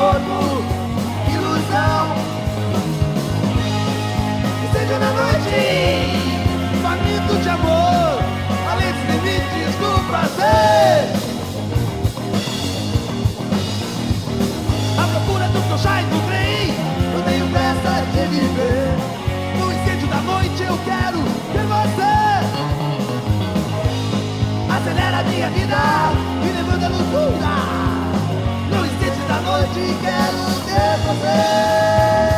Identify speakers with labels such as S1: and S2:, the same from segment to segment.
S1: corpo, ilusão. Incêndio na noite, faminto de amor, além dos limites do prazer. À procura do que eu já encontrei, eu tenho pressa de viver. No incêndio da noite eu quero ter você. Acelera minha vida, me levando à loucura. No incêndio da noite quero ter você.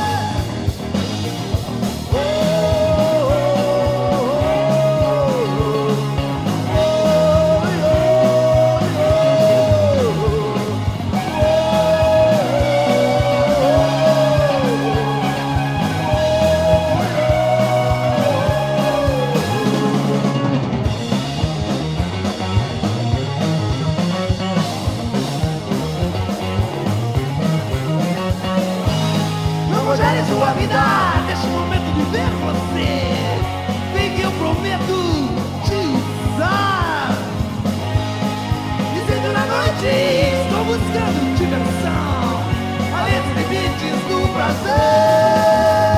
S1: Congele sua vida, neste momento de ver você. Vem que eu prometo te usar. Incêndio na noite, estou buscando diversão, além dos limites do prazer.